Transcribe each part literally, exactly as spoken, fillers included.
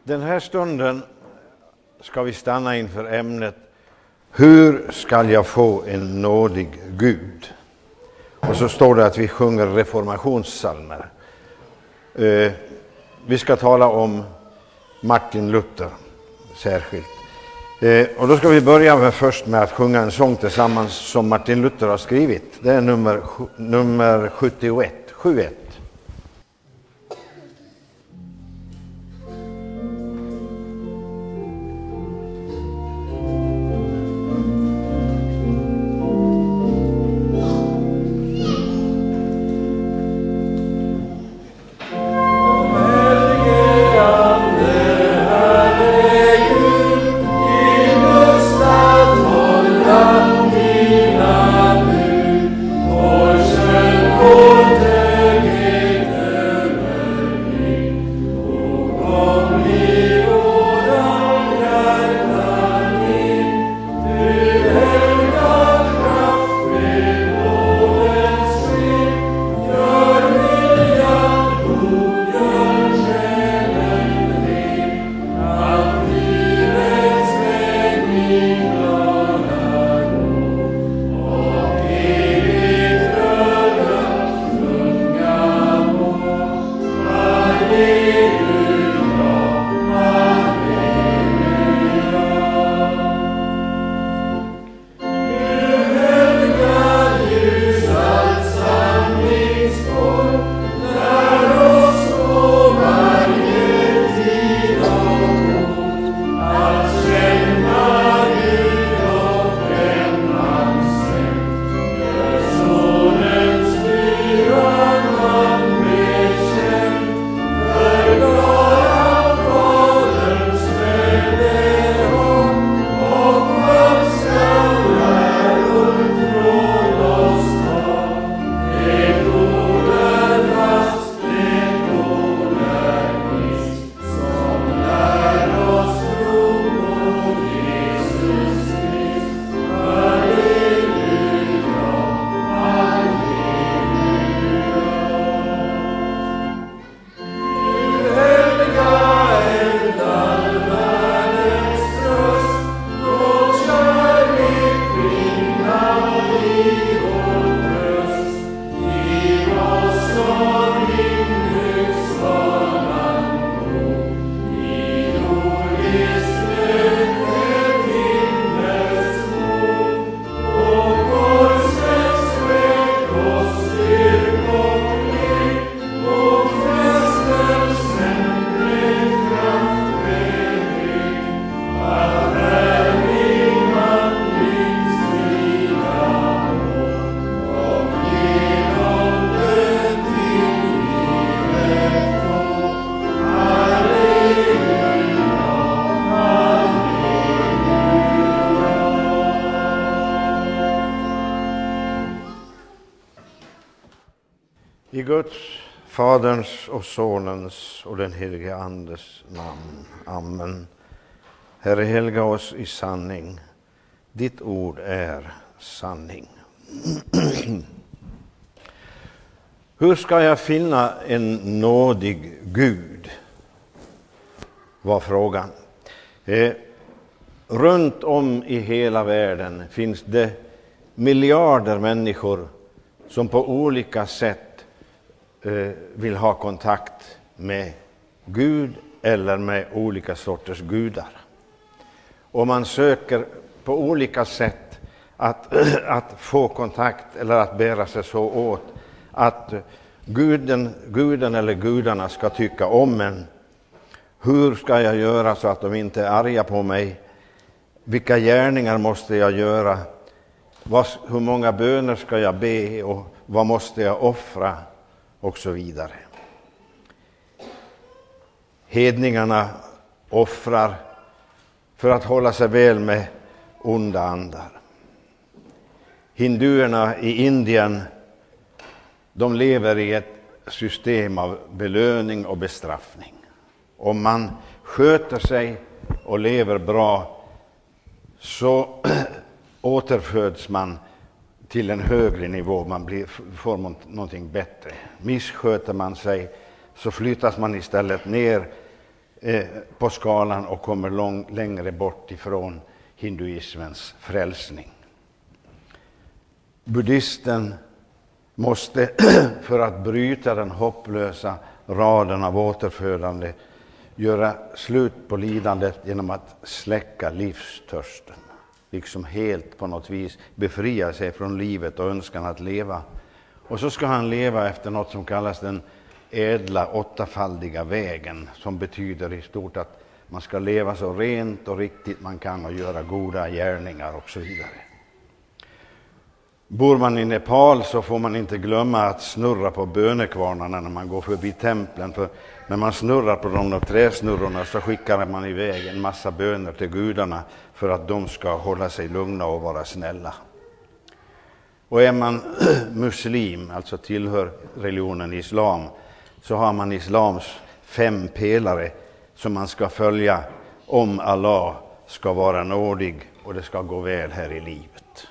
Den här stunden ska vi stanna inför ämnet hur ska jag få en nådig Gud? Och så står det att vi sjunger reformationssalmer. Eh, vi ska tala om Martin Luther särskilt. Eh, och då ska vi börja med först med att sjunga en sång tillsammans som Martin Luther har skrivit. Det är nummer, nummer sjuttioett, sjuttioett. I Guds, Faderns och Sonens och den helige Andes namn. Amen. Herre, helga oss i sanning. Ditt ord är sanning. Hur ska jag finna en nådig Gud? Var frågan. Eh, runt om i hela världen finns det miljarder människor som på olika sätt vill ha kontakt med Gud eller med olika sorters gudar. Och man söker på olika sätt att, att få kontakt eller att bära sig så åt att guden, guden eller gudarna ska tycka om en. Hur ska jag göra så att de inte är arga på mig? Vilka gärningar måste jag göra? Vad, hur många böner ska jag be och vad måste jag offra? Och så vidare. Hedningarna offrar för att hålla sig väl med onda andar. Hinduerna i Indien, de lever i ett system av belöning och bestraffning. Om man sköter sig och lever bra så återföds man till en högre nivå, man blir, får någonting bättre. Missköter man sig så flyttas man istället ner eh, på skalan och kommer lång, längre bort ifrån hinduismens frälsning. Buddhisten måste för att bryta den hopplösa raden av återfödande göra slut på lidandet genom att släcka livstörsten. Liksom helt på något vis befria sig från livet och önskan att leva. Och så ska han leva efter något som kallas den ädla åttafaldiga vägen, som betyder i stort att man ska leva så rent och riktigt man kan och göra goda gärningar och så vidare. Bor man i Nepal så får man inte glömma att snurra på bönekvarnarna när man går förbi templen, för när man snurrar på de där träsnurrorna så skickar man iväg en massa böner till gudarna för att de ska hålla sig lugna och vara snälla. Och är man muslim, alltså tillhör religionen islam, så har man islams fem pelare som man ska följa om Allah ska vara nådig och det ska gå väl här i livet.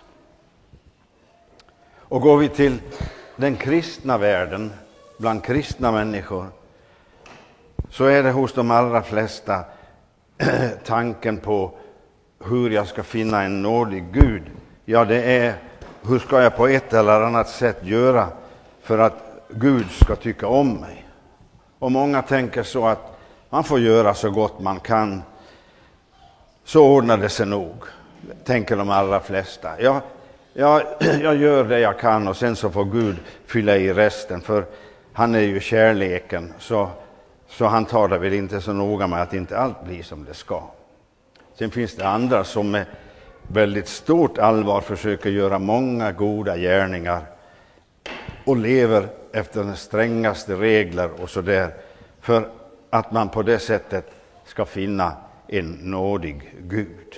Och går vi till den kristna världen, bland kristna människor, så är det hos de allra flesta tanken på hur jag ska finna en nådig Gud. Ja, det är hur ska jag på ett eller annat sätt göra för att Gud ska tycka om mig. Och många tänker så att man får göra så gott man kan, så ordnar det sig nog, tänker de allra flesta. Ja, ja, jag gör det jag kan och sen så får Gud fylla i resten, för han är ju kärleken, så, så han tar det väl inte så noga med att inte allt blir som det ska. Sen finns det andra som med väldigt stort allvar försöker göra många goda gärningar och lever efter den strängaste regler och så där, för att man på det sättet ska finna en nådig Gud.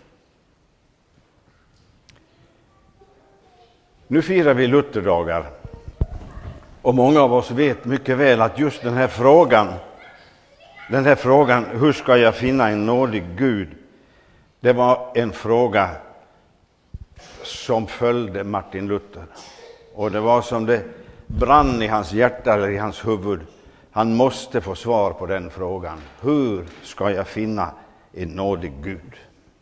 Nu firar vi Lutherdagar och många av oss vet mycket väl att just den här frågan, den här frågan, hur ska jag finna en nådig Gud, det var en fråga som följde Martin Luther. Och det var som det brann i hans hjärta eller i hans huvud. Han måste få svar på den frågan. Hur ska jag finna en nådig Gud?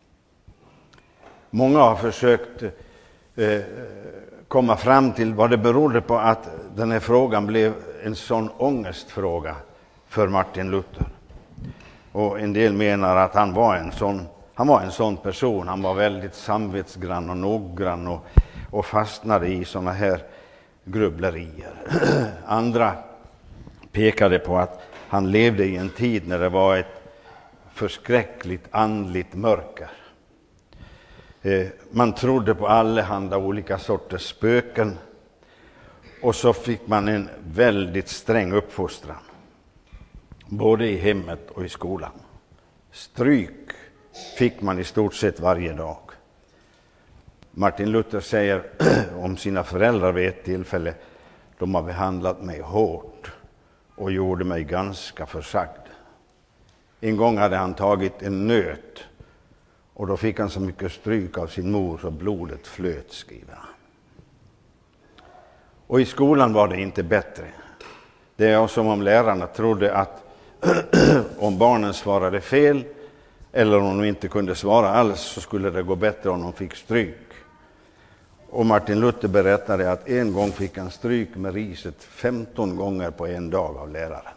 Många har försökt eh, komma fram till vad det berodde på att den här frågan blev en sån ångestfråga för Martin Luther. Och en del menar att han var en sån, han var en sån person. Han var väldigt samvetsgrann och noggrann och, och fastnade i såna här grubblerier. Andra pekade på att han levde i en tid när det var ett förskräckligt andligt mörker. Eh, man trodde på allehanda olika sorters spöken, och så fick man en väldigt sträng uppfostran, både i hemmet och i skolan. Stryk fick man i stort sett varje dag. Martin Luther säger om sina föräldrar vid ett tillfälle: de har behandlat mig hårt och gjorde mig ganska försagd. En gång hade han tagit en nöt och då fick han så mycket stryk av sin mor så blodet flöt, skriver han. Och i skolan var det inte bättre. Det är som om lärarna trodde att om barnen svarade fel eller om de inte kunde svara alls så skulle det gå bättre om de fick stryk. Och Martin Luther berättade att en gång fick han stryk med riset femton gånger på en dag av läraren.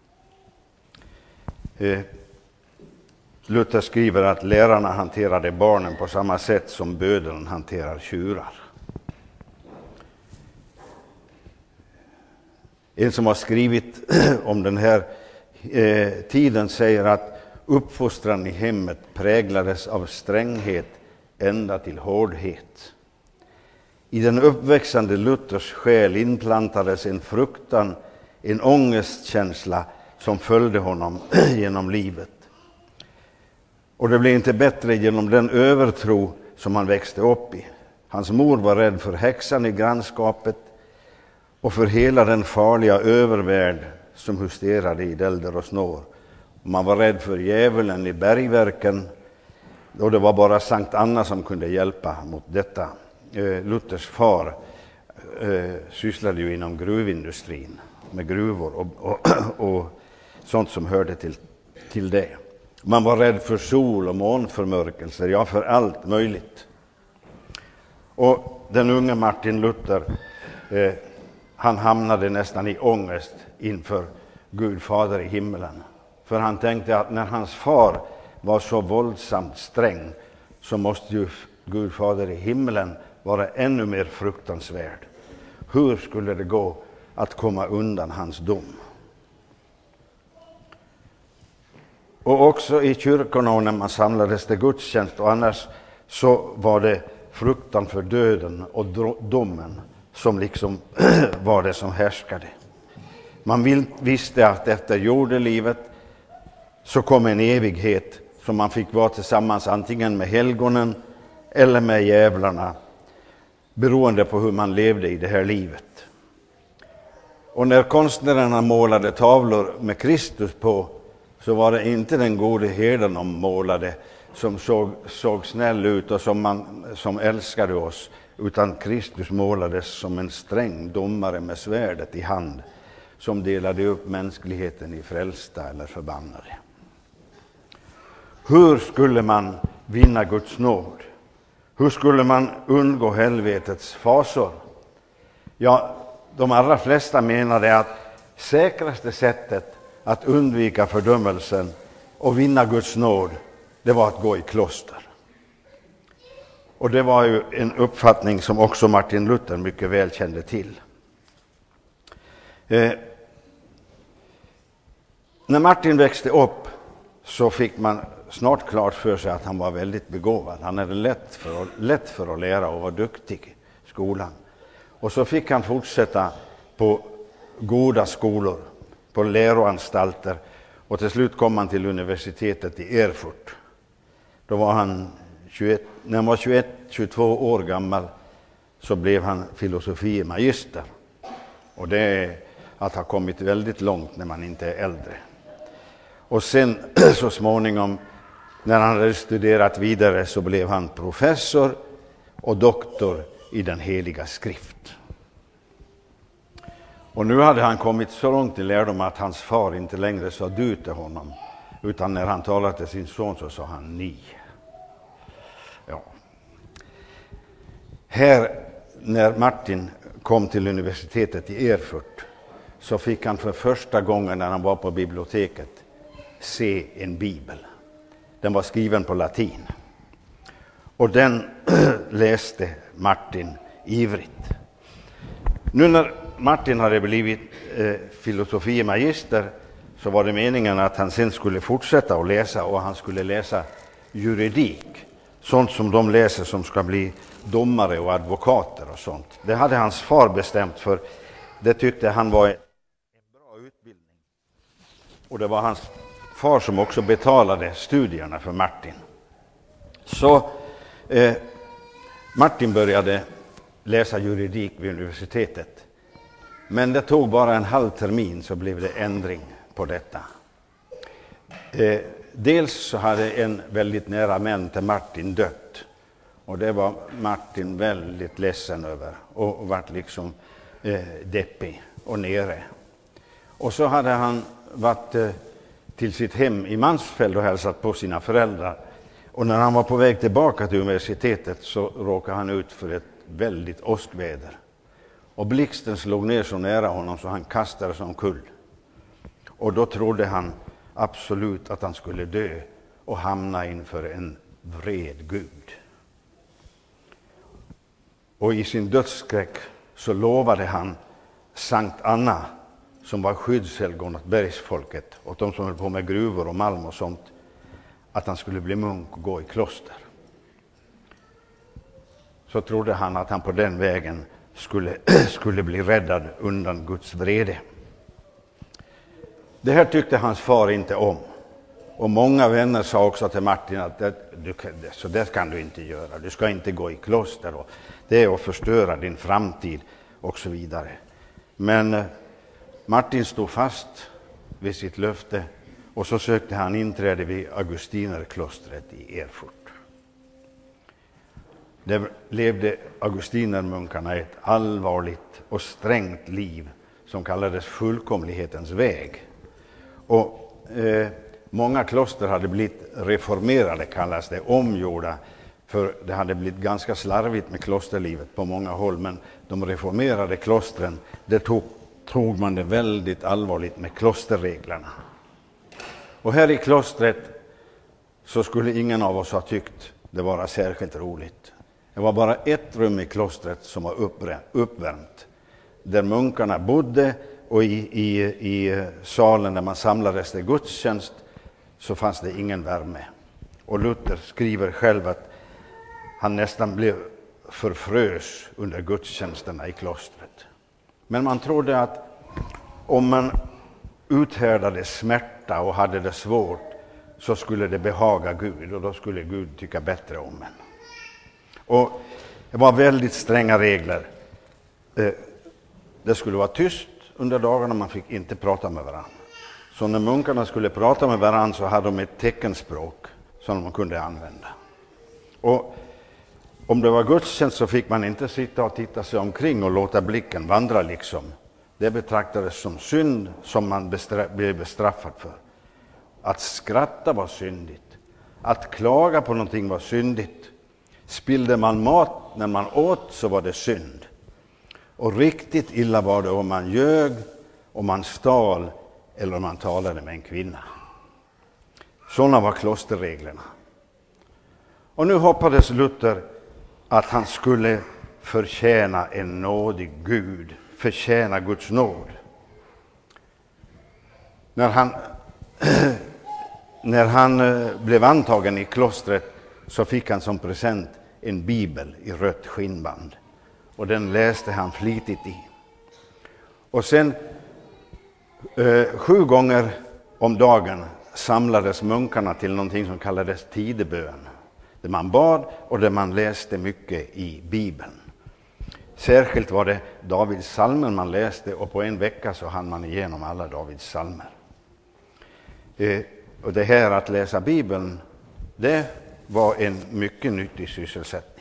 Eh, Luther skriver att lärarna hanterade barnen på samma sätt som bödeln hanterar tjurar. En som har skrivit om den här eh, tiden säger att uppfostran i hemmet präglades av stränghet ända till hårdhet. I den uppväxande Luthers själ inplantades en fruktan, en ångestkänsla som följde honom genom livet. Och det blev inte bättre genom den övertro som han växte upp i. Hans mor var rädd för häxan i grannskapet och för hela den farliga övervärld som husterade i dälder och snår. Man var rädd för djävulen i bergverken, och det var bara Sankt Anna som kunde hjälpa mot detta. Luthers far eh, sysslade ju inom gruvindustrin med gruvor och, och, och sånt som hörde till till det. Man var rädd för sol- och månförmörkelser, ja för allt möjligt. Och den unge Martin Luther, eh, han hamnade nästan i ångest inför Gud fader i himmelen. För han tänkte att när hans far var så våldsamt sträng så måste ju Gud fader i himmelen vara ännu mer fruktansvärd. Hur skulle det gå att komma undan hans dom? Och också i kyrkorna och när man samlades till gudstjänst och annars så var det fruktan för döden och domen som liksom var det som härskade. Man visste att efter jordelivet så kom en evighet som man fick vara tillsammans antingen med helgonen eller med djävlarna, beroende på hur man levde i det här livet. Och när konstnärerna målade tavlor med Kristus på, så var det inte den gode herden de målade som såg, såg snäll ut och som, man, som älskade oss, utan Kristus målades som en sträng domare med svärdet i hand som delade upp mänskligheten i frälsta eller förbannade. Hur skulle man vinna Guds nåd? Hur skulle man undgå helvetets fasor? Ja, de allra flesta menade att säkraste sättet att undvika fördömelsen och vinna Guds nåd, det var att gå i kloster. Och det var ju en uppfattning som också Martin Luther mycket väl kände till. Eh, när Martin växte upp så fick man snart klart för sig att han var väldigt begåvad. Han hade lätt för, lätt för att lära och var duktig i skolan. Och så fick han fortsätta på goda skolor, på läroanstalter, och till slut kom han till universitetet i Erfurt. Då var han tjugoett, när han var tjugoett tjugotvå år gammal så blev han filosofie magister. Och det är att ha kommit väldigt långt när man inte är äldre. Och sen så småningom när han hade studerat vidare så blev han professor och doktor i den heliga skrift. Och nu hade han kommit så långt i lärdom att hans far inte längre sa du till honom, utan när han talade till sin son så sa han ni. Ja. Här, när Martin kom till universitetet i Erfurt, så fick han för första gången när han var på biblioteket se en bibel. Den var skriven på latin. Och den läste Martin ivrigt. Nu när Martin hade blivit eh, filosofie magister så var det meningen att han sen skulle fortsätta att läsa, och han skulle läsa juridik. Sånt som de läser som ska bli domare och advokater och sånt. Det hade hans far bestämt, för det tyckte han var en bra utbildning. Och det var hans far som också betalade studierna för Martin. Så eh, Martin började läsa juridik vid universitetet. Men det tog bara en halv termin så blev det ändring på detta. Eh, dels så hade en väldigt nära vän till Martin dött. Och det var Martin väldigt ledsen över och, och vart liksom eh, deppig och nere. Och så hade han varit eh, till sitt hem i Mansfeld och hälsat på sina föräldrar. Och när han var på väg tillbaka till universitetet så råkade han ut för ett väldigt åskväder. Och blixten slog ner så nära honom så han kastade sig omkull. Och då trodde han absolut att han skulle dö och hamna inför en vred Gud. Och i sin dödsskräck så lovade han Sankt Anna, som var skyddshelgon åt bergsfolket, och de som höll på med gruvor och malm och sånt, att han skulle bli munk och gå i kloster. Så trodde han att han på den vägen skulle, skulle bli räddad undan Guds vrede. Det här tyckte hans far inte om. Och många vänner sa också till Martin att det, du, så det kan du inte göra. Du ska inte gå i kloster. Och det är att förstöra din framtid och så vidare. Men Martin stod fast vid sitt löfte, och så sökte han inträde vid Augustinerklostret i Erfurt. Där levde augustinermunkarna ett allvarligt och strängt liv som kallades fullkomlighetens väg. Och eh, många kloster hade blivit reformerade, kallas det, omgjorda. För det hade blivit ganska slarvigt med klosterlivet på många håll. Men de reformerade klostren, det tog, tog man det väldigt allvarligt med klosterreglerna. Och här i klostret så skulle ingen av oss ha tyckt det var särskilt roligt. Det var bara ett rum i klostret som var uppvärmt. Där munkarna bodde, och i, i, i salen där man samlades till gudstjänst så fanns det ingen värme. Och Luther skriver själv att han nästan blev förfrös under gudstjänsterna i klostret. Men man trodde att om man uthärdade smärta och hade det svårt så skulle det behaga Gud, och då skulle Gud tycka bättre om en. Och det var väldigt stränga regler. Det skulle vara tyst under dagarna, man fick inte prata med varandra. Så när munkarna skulle prata med varandra så hade de ett teckenspråk som de kunde använda. Och om det var gudstjänst så fick man inte sitta och titta sig omkring och låta blicken vandra liksom. Det betraktades som synd som man bestra- blev bestraffad för. Att skratta var syndigt. Att klaga på någonting var syndigt. Spillde man mat när man åt så var det synd. Och riktigt illa var det om man ljög, om man stal eller om man talade med en kvinna. Sådana var klosterreglerna. Och nu hoppades Luther att han skulle förtjäna en nådig Gud, förtjäna Guds nåd. När han, när han blev antagen i klostret så fick han som present en bibel i rött skinnband. Och den läste han flitigt i. Och sen eh, sju gånger om dagen samlades munkarna till någonting som kallades tidebön. Där man bad och där man läste mycket i Bibeln. Särskilt var det Davids psalmer man läste, och på en vecka så hann man igenom alla Davids psalmer. Eh, och det här att läsa Bibeln, det var en mycket nyttig sysselsättning.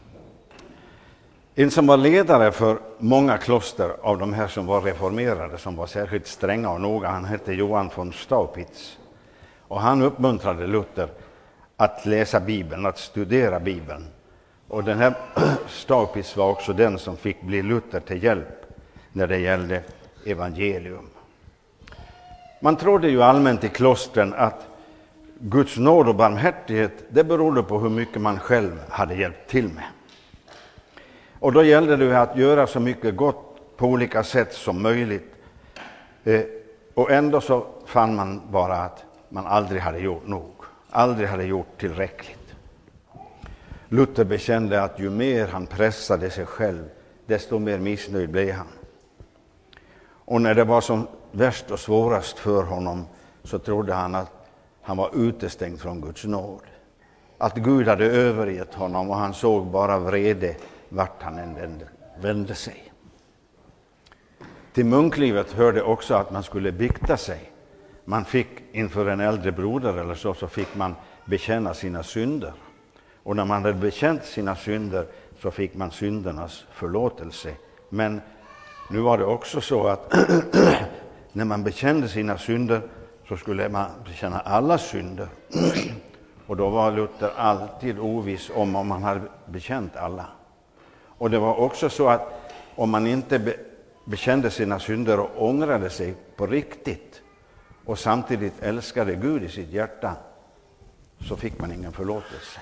En som var ledare för många kloster av de här som var reformerade, som var särskilt stränga och noga, han hette Johann von Staupitz. Och han uppmuntrade Luther att läsa Bibeln, att studera Bibeln. Och den här Staupitz var också den som fick bli Luther till hjälp när det gällde evangelium. Man trodde ju allmänt i klostren att Guds nåd och barmhärtighet, det berodde på hur mycket man själv hade hjälpt till med. Och då gällde det att göra så mycket gott på olika sätt som möjligt. Eh, och ändå så fann man bara att man aldrig hade gjort nog. Aldrig hade gjort tillräckligt. Luther bekände att ju mer han pressade sig själv, desto mer missnöjd blev han. Och när det var som värst och svårast för honom så trodde han att han var utestängd från Guds nåd. Att Gud hade övergett honom och han såg bara vrede vart han än vände, vände sig. Till munklivet hörde också att man skulle bikta sig. Man fick inför en äldre broder eller så, så fick man bekänna sina synder. Och när man hade bekänt sina synder så fick man syndernas förlåtelse. Men nu var det också så att när man bekände sina synder så skulle man bekänna alla synder. Och då var Luther alltid oviss om om man hade bekänt alla. Och det var också så att om man inte be- bekände sina synder och ångrade sig på riktigt och samtidigt älskade Gud i sitt hjärta, så fick man ingen förlåtelse.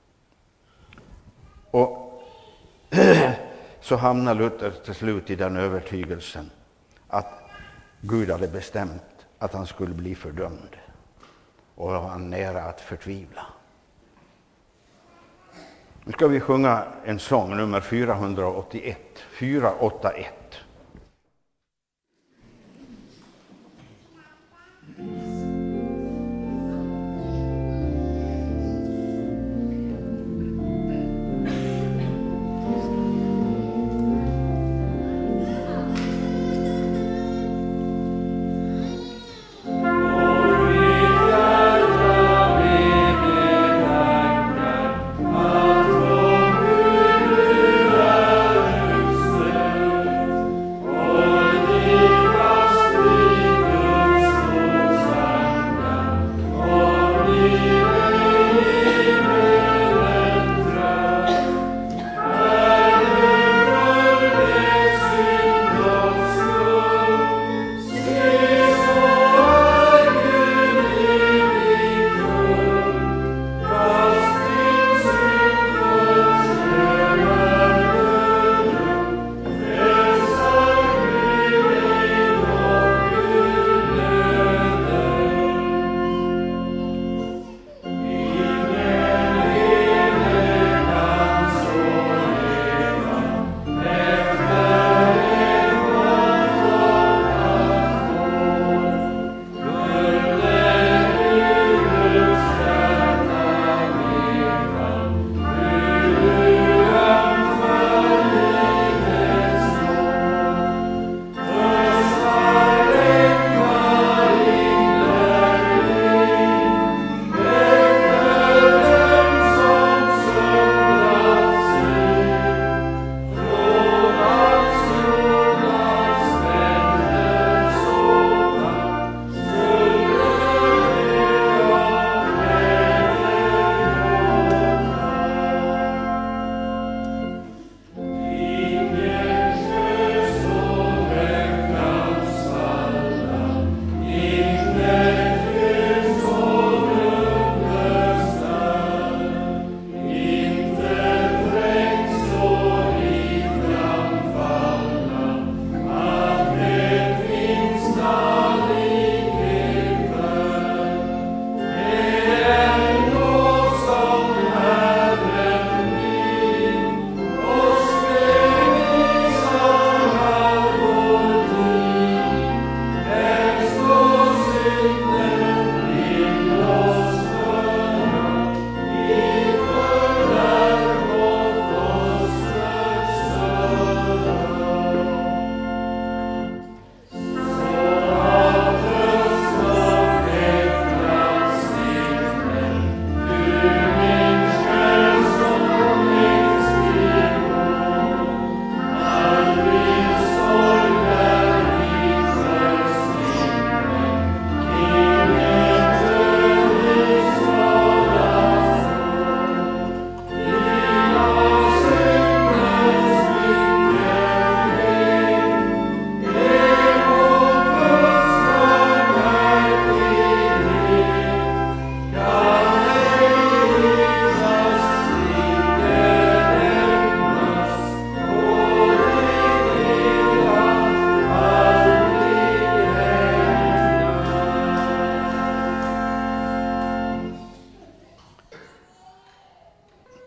Och så hamnade Luther till slut i den övertygelsen att Gud hade bestämt att han skulle bli fördömd. Och var han nära att förtvivla. Nu ska vi sjunga en sång, nummer fyrahundraåttioett. fyrahundraåttioett. Thank you.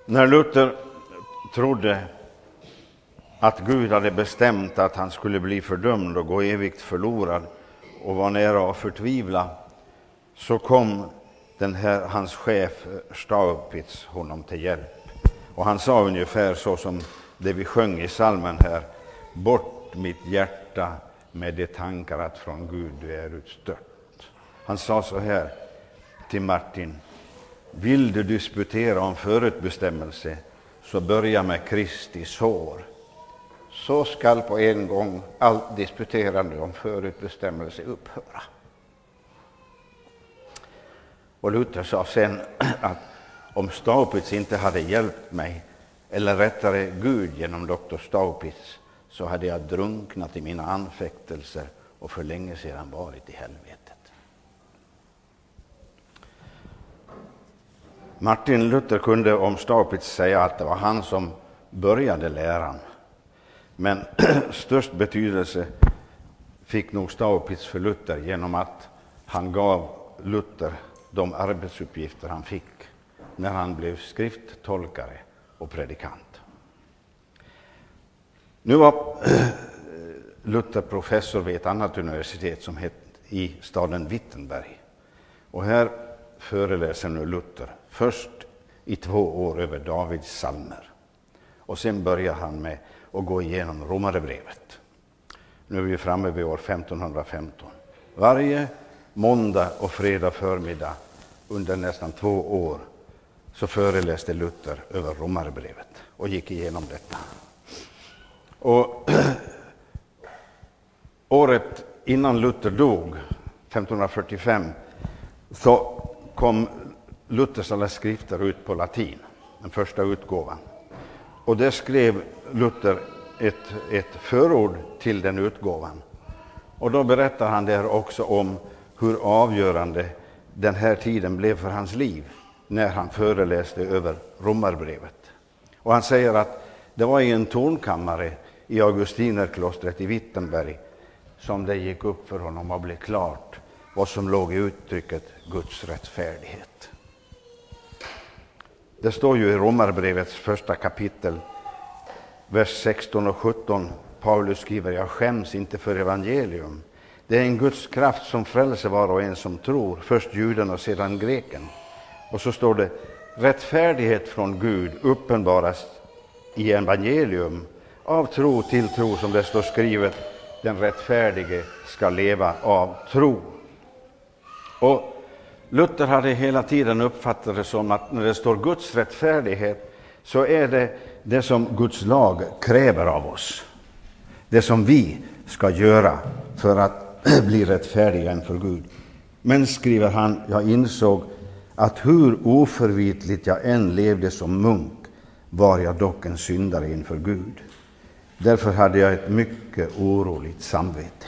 När Luther trodde att Gud hade bestämt att han skulle bli fördömd och gå evigt förlorad och var nära att förtvivla, så kom den här, hans chef Staupitz honom till hjälp. Och han sa ungefär så som det vi sjöng i salmen här: bort mitt hjärta med de tankar att från Gud du är utstört. Han sa så här till Martin: vill du disputera om förutbestämmelse, så börja med Kristi sår. Så skall på en gång allt disputerande om förutbestämmelse upphöra. Och Luther sa sen att om Staupitz inte hade hjälpt mig, eller rättare Gud genom doktor Staupitz, så hade jag drunknat i mina anfäktelser och för länge sedan varit i helvetet. Martin Luther kunde om Staupitz säga att det var han som började läran. Men störst betydelse fick nog Staupitz för Luther genom att han gav Luther de arbetsuppgifter han fick när han blev skrifttolkare och predikant. Nu var Luther professor vid ett annat universitet som hette i staden Wittenberg. Och här föreläser nu Luther först i två år över Davids psalmer. Och sen börjar han med att gå igenom Romarbrevet. Nu är vi framme vid år femtonhundrafemton. Varje måndag och fredag förmiddag under nästan två år så föreläste Luther över Romarbrevet och gick igenom detta. Och året innan Luther dog, femtonhundrafyrtiofem, så kom Luthers alla skrifter ut på latin, den första utgåvan. Och där skrev Luther ett, ett förord till den utgåvan. Och då berättar han där också om hur avgörande den här tiden blev för hans liv när han föreläste över Romarbrevet. Och han säger att det var i en tornkammare i Augustinerklostret i Wittenberg som det gick upp för honom och blev klart vad som låg i uttrycket Guds rättfärdighet. Det står ju i Romarbrevets första kapitel, vers sexton och sjutton. Paulus skriver: jag skäms inte för evangelium. Det är en Guds kraft som frälser var och en som tror, först juden och sedan greken. Och så står det: rättfärdighet från Gud uppenbaras i evangelium, av tro till tro, som det står skrivet, den rättfärdige ska leva av tro. Och Luther hade hela tiden uppfattat det som att när det står Guds rättfärdighet, så är det det som Guds lag kräver av oss. Det som vi ska göra för att bli rättfärdiga inför Gud. Men, skriver han, jag insåg att hur oförvitligt jag än levde som munk, var jag dock en syndare inför Gud. Därför hade jag ett mycket oroligt samvete.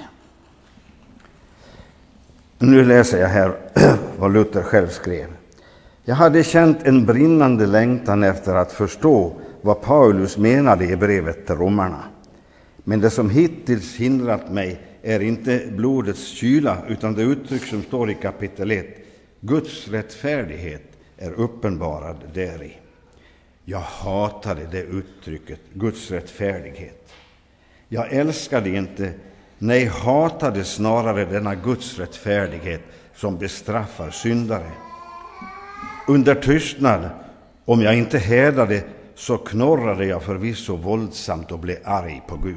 Nu läser jag här vad Luther själv skrev. Jag hade känt en brinnande längtan efter att förstå vad Paulus menade i brevet till romarna. Men det som hittills hindrat mig är inte blodets kyla, utan det uttryck som står i kapitel ett. Guds rättfärdighet är uppenbarad däri. Jag hatade det uttrycket, Guds rättfärdighet. Jag älskade inte, nej hatade snarare denna Guds rättfärdighet som bestraffar syndare. Under tystnad, om jag inte härdade, så knorrade jag förvisso våldsamt och blev arg på Gud.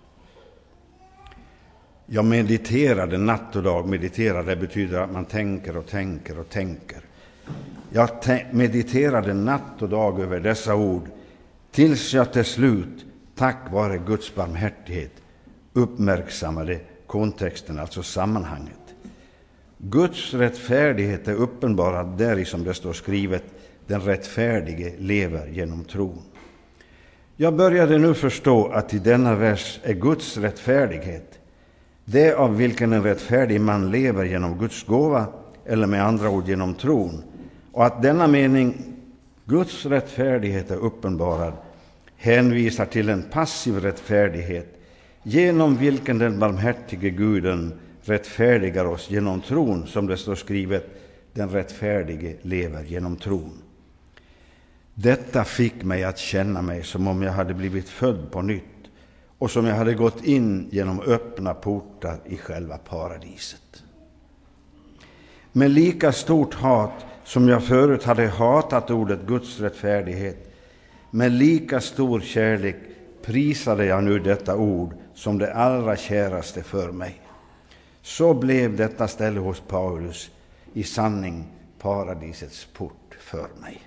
Jag mediterade natt och dag. Mediterade betyder att man tänker och tänker och tänker. Jag mediterade natt och dag över dessa ord, tills jag till slut, tack vare Guds barmhärtighet, uppmärksammade kontexten, alltså sammanhanget. Guds rättfärdighet är uppenbarad där, som det står skrivet, den rättfärdige lever genom tron. Jag började nu förstå att i denna vers är Guds rättfärdighet det av vilken en rättfärdig man lever genom Guds gåva, eller med andra ord genom tron, och att denna mening, Guds rättfärdighet är uppenbarad, hänvisar till en passiv rättfärdighet genom vilken den barmhärtige Guden rättfärdigar oss genom tron, som det står skrivet, den rättfärdige lever genom tron. Detta fick mig att känna mig som om jag hade blivit född på nytt och som jag hade gått in genom öppna portar i själva paradiset. Med lika stort hat som jag förut hade hatat ordet Guds rättfärdighet, med lika stor kärlek prisade jag nu detta ord som det allra käraste för mig. Så blev detta ställe hos Paulus i sanning paradisets port för mig.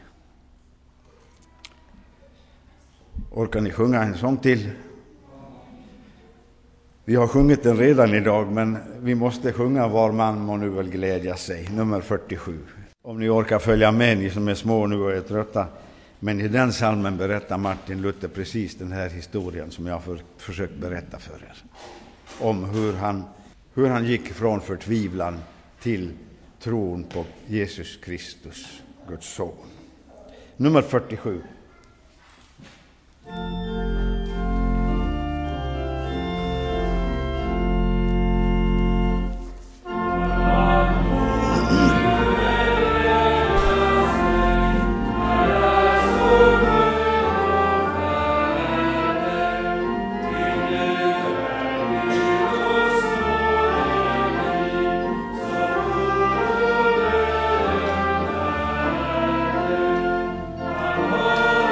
Orkar ni sjunga en sång till? Vi har sjungit den redan idag, men vi måste sjunga Var man må nu väl glädja sig, nummer fyrtiosju. Om ni orkar följa med, ni som är små nu och är trötta. Men i den salmen berättar Martin Luther precis den här historien som jag har försökt berätta för er. Om hur han, hur han gick från förtvivlan till tron på Jesus Kristus, Guds son. Nummer fyrtiosju. Oh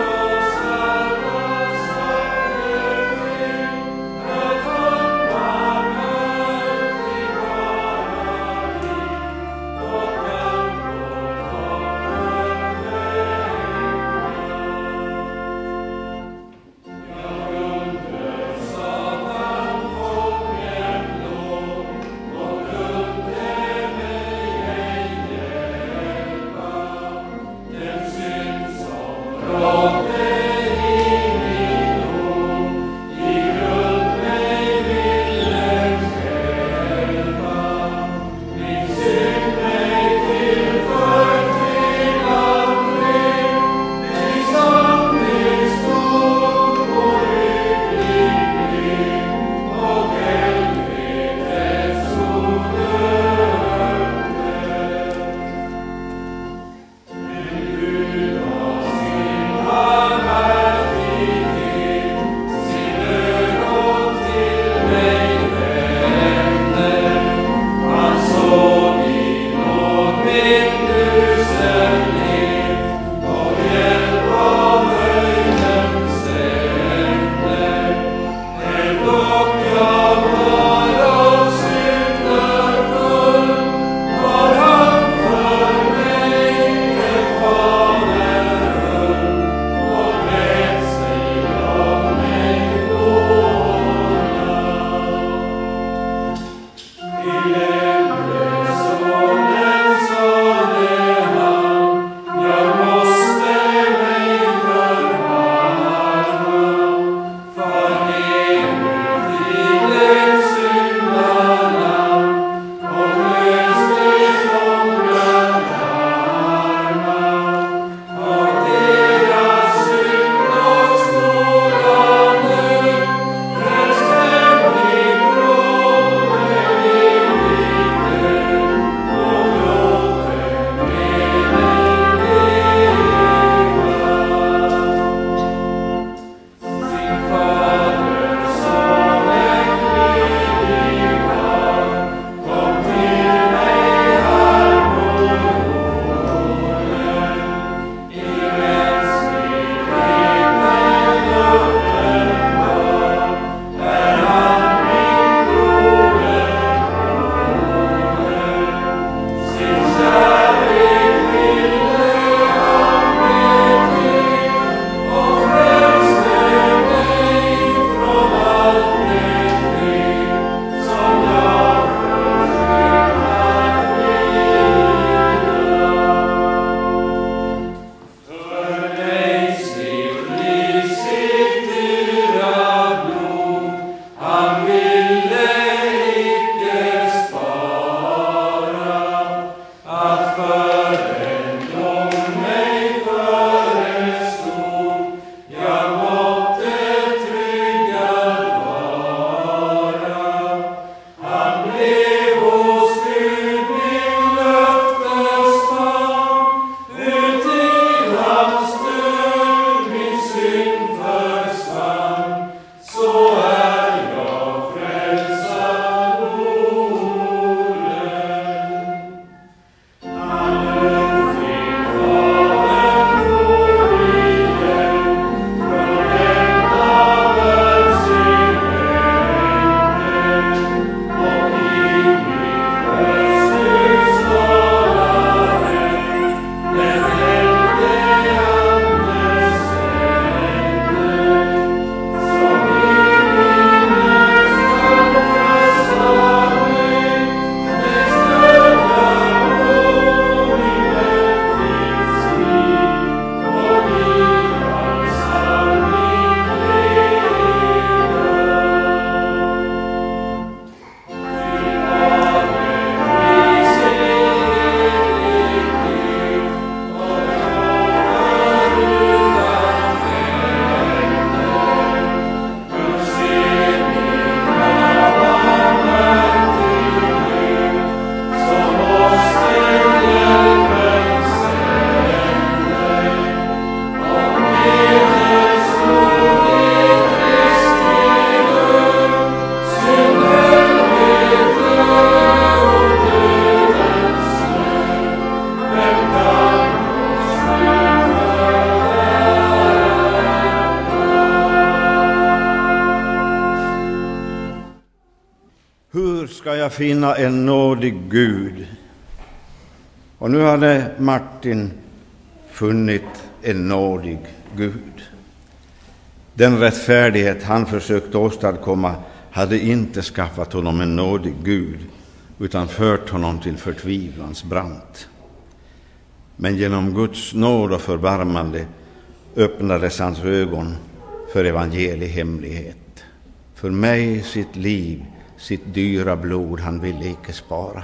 jag finna en nådig Gud. Och nu hade Martin funnit en nådig Gud. Den rättfärdighet han försökt åstadkomma hade inte skaffat honom en nådig Gud, utan fört honom till förtvivlans brant. Men genom Guds nåd och förbarmande öppnades hans ögon för evangeliehemlighet. För mig sitt liv, sitt dyra blod han ville icke spara.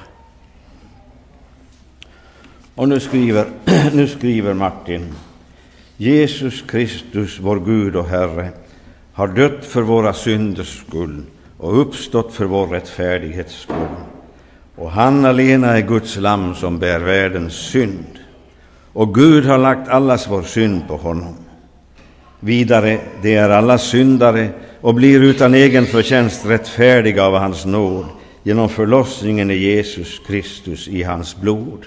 Och nu skriver, nu skriver Martin: Jesus Kristus, vår Gud och Herre, har dött för våra synders skull och uppstått för vår rättfärdighets skull. Och han alena är Guds lamm som bär världens synd. Och Gud har lagt allas vår synd på honom. Vidare, det är alla syndare och blir utan egen förtjänst rättfärdiga av hans nåd genom förlossningen i Jesus Kristus i hans blod.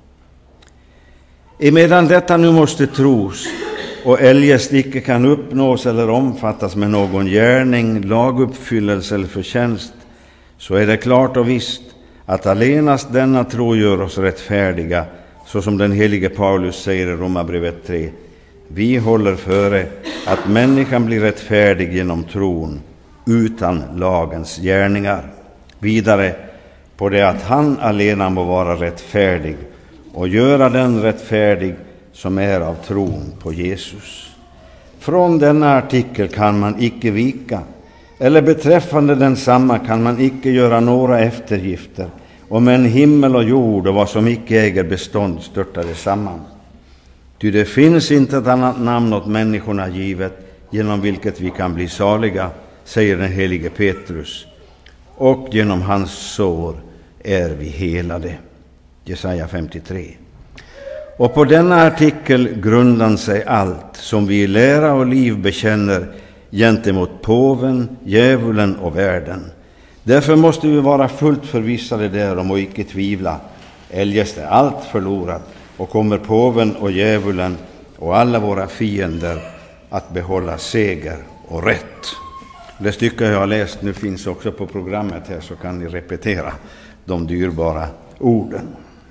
Emedan detta nu måste tros och eljest icke kan uppnås eller omfattas med någon gärning, laguppfyllelse eller förtjänst, så är det klart och visst att allenast denna tro gör oss rättfärdiga, så som den helige Paulus säger i Romarbrevet tre. Vi håller före att människan blir rättfärdig genom tron utan lagens gärningar. Vidare på det att han alena må vara rättfärdig och göra den rättfärdig som är av tron på Jesus. Från denna artikel kan man icke vika, eller beträffande densamma kan man icke göra några eftergifter, om en himmel och jord och vad som icke äger bestånd störtade samman. Ty det finns inte ett annat namn åt människorna givet, genom vilket vi kan bli saliga, säger den helige Petrus. Och genom hans sår är vi helade. Jesaja femtiotre. Och på denna artikel grundar sig allt som vi i lära och liv bekänner gentemot påven, djävulen och världen. Därför måste vi vara fullt förvissade därom och icke tvivla. Eljest är allt förlorat och kommer påven och djävulen och alla våra fiender att behålla seger och rätt. Det stycke jag har läst nu finns också på programmet här, så kan ni repetera de dyrbara orden.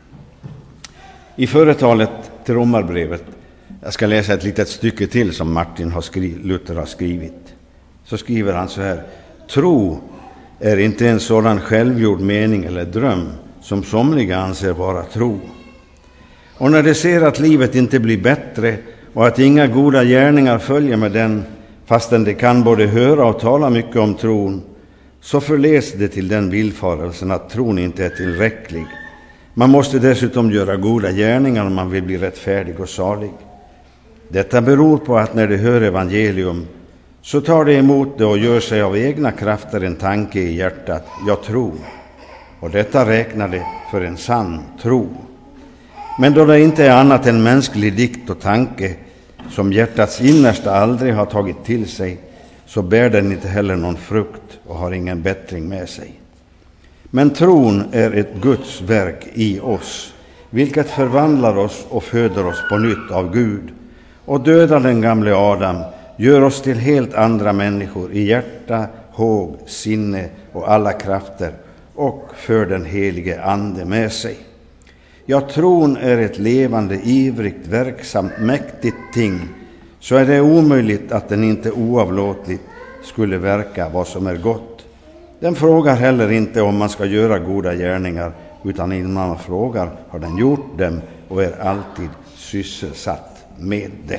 I företalet till Romarbrevet, jag ska läsa ett litet stycke till som Martin har skrivit, Luther har skrivit. Så skriver han så här: tro är inte en sådan självgjord mening eller dröm som somliga anser vara tro. Och när de ser att livet inte blir bättre och att inga goda gärningar följer med den, fastän de kan både höra och tala mycket om tron, så förleds det till den villfarelsen att tron inte är tillräcklig. Man måste dessutom göra goda gärningar om man vill bli rättfärdig och salig. Detta beror på att när de hör evangelium så tar de emot det och gör sig av egna krafter en tanke i hjärtat: jag tror. Och detta räknar de för en sann tro. Men då det inte är annat än mänsklig dikt och tanke som hjärtats innersta aldrig har tagit till sig, så bär den inte heller någon frukt och har ingen bättring med sig. Men tron är ett Guds verk i oss, vilket förvandlar oss och föder oss på nytt av Gud och dödar den gamle Adam, gör oss till helt andra människor i hjärta, håg, sinne och alla krafter, och för den helige ande med sig. Ja, tron är ett levande, ivrigt, verksamt, mäktigt ting, så är det omöjligt att den inte oavlåtligt skulle verka vad som är gott. Den frågar heller inte om man ska göra goda gärningar, utan innan man frågar har den gjort dem och är alltid sysselsatt med det.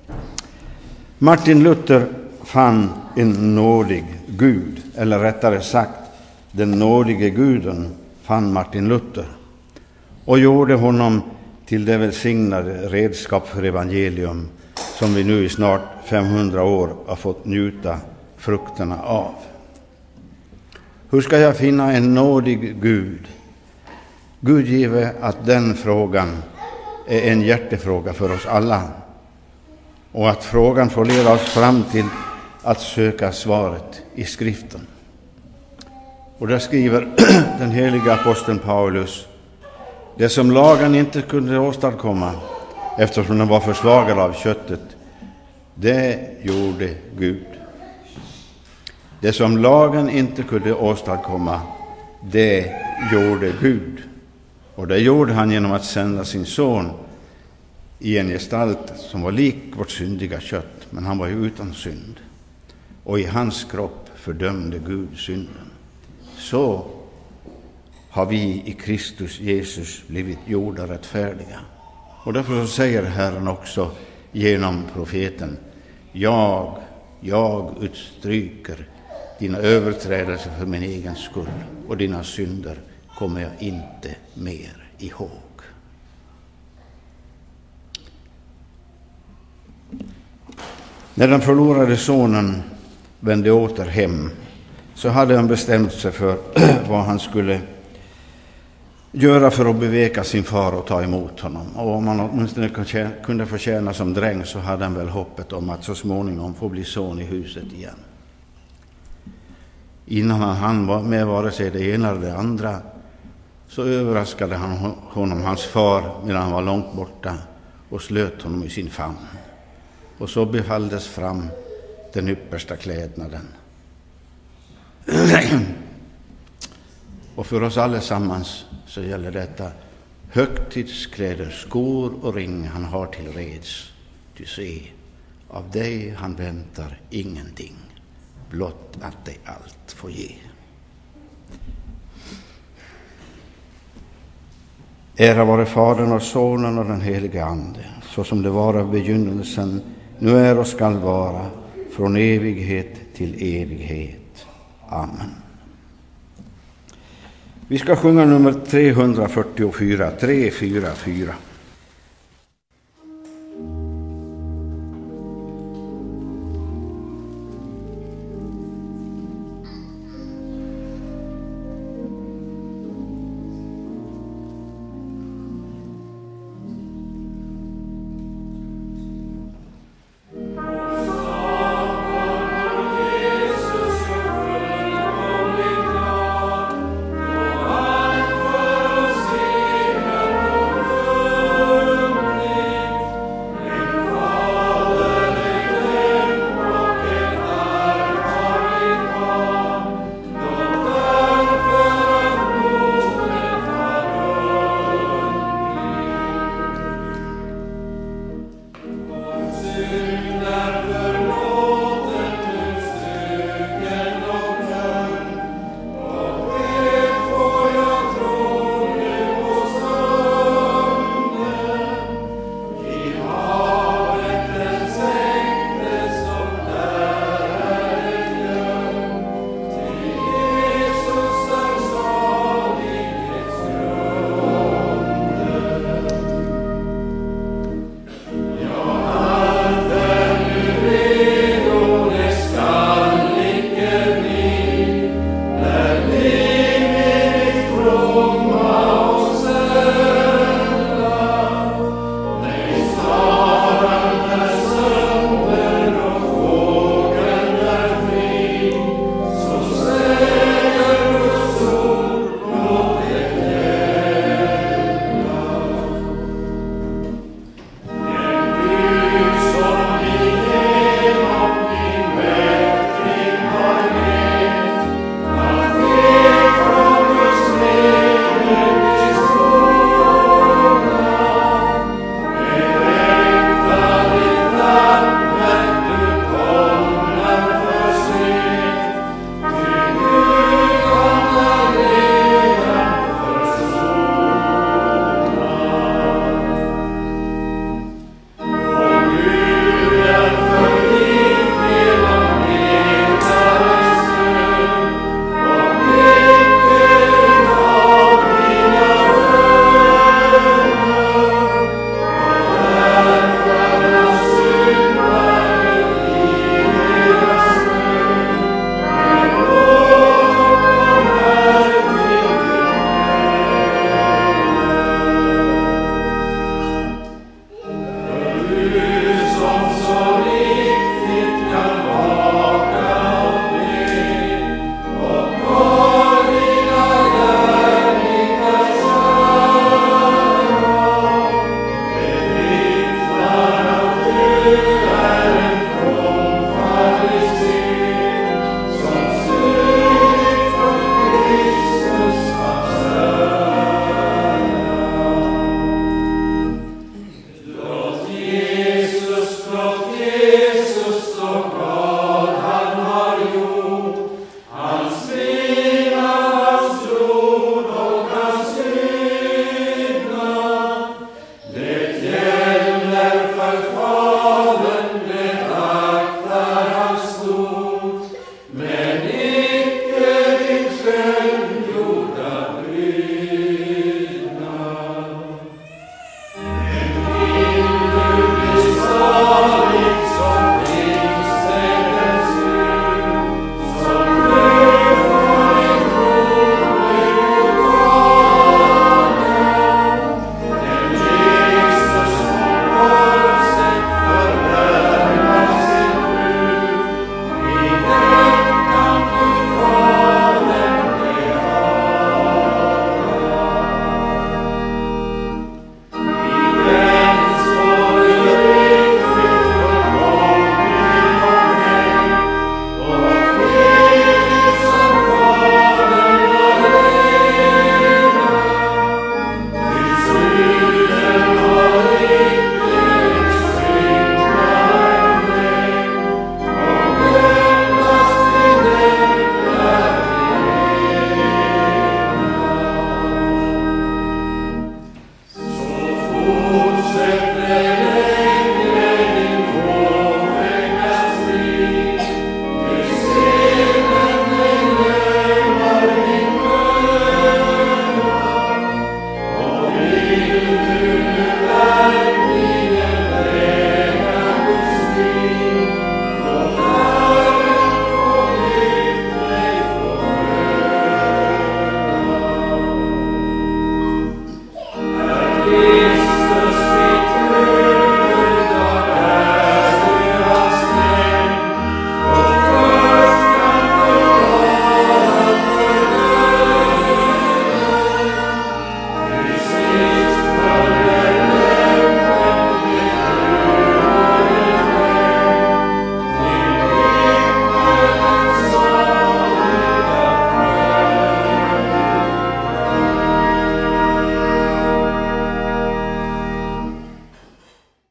Martin Luther fann en nådig Gud, eller rättare sagt, den nådige Guden fann Martin Luther och gjorde honom till det välsignade redskap för evangelium som vi nu i snart femhundra år har fått njuta frukterna av. Hur ska jag finna en nådig Gud? Gud give att den frågan är en hjärtefråga för oss alla, och att frågan får leda oss fram till att söka svaret i skriften. Och där skriver den heliga aposteln Paulus: det som lagen inte kunde åstadkomma, eftersom den var försvagad av köttet, det gjorde Gud. Det som lagen inte kunde åstadkomma, det gjorde Gud. Och det gjorde han genom att sända sin son i en gestalt som var lik vårt syndiga kött, men han var ju utan synd. Och i hans kropp fördömde Gud synden. Så har vi i Kristus Jesus blivit gjorda rättfärdiga. Och därför så säger Herren också genom profeten: Jag, jag utstryker dina överträdelser för min egen skull, och dina synder kommer jag inte mer ihåg. När den förlorade sonen vände åter hem, så hade han bestämt sig för vad han skulle göra för att beveka sin far och ta emot honom. Och om han åtminstone kunde förtjäna som dräng, så hade han väl hoppet om att så småningom få bli son i huset igen. Innan han var med vare sig det ena eller det andra, så överraskade han honom, hans far, medan han var långt borta, och slöt honom i sin famn. Och så befalldes fram den yppersta klädnaden. Och för oss allesammans så gäller detta: högtidskläder, skor och ring han har till reds. Du se, av dig han väntar ingenting, blott att dig allt får ge. Ära vare Fadern och Sonen och den helige Ande, så som det var av begynnelsen, nu är och skall vara, från evighet till evighet. Amen. Vi ska sjunga nummer tre fyrtiofyra, tre fyra fyra.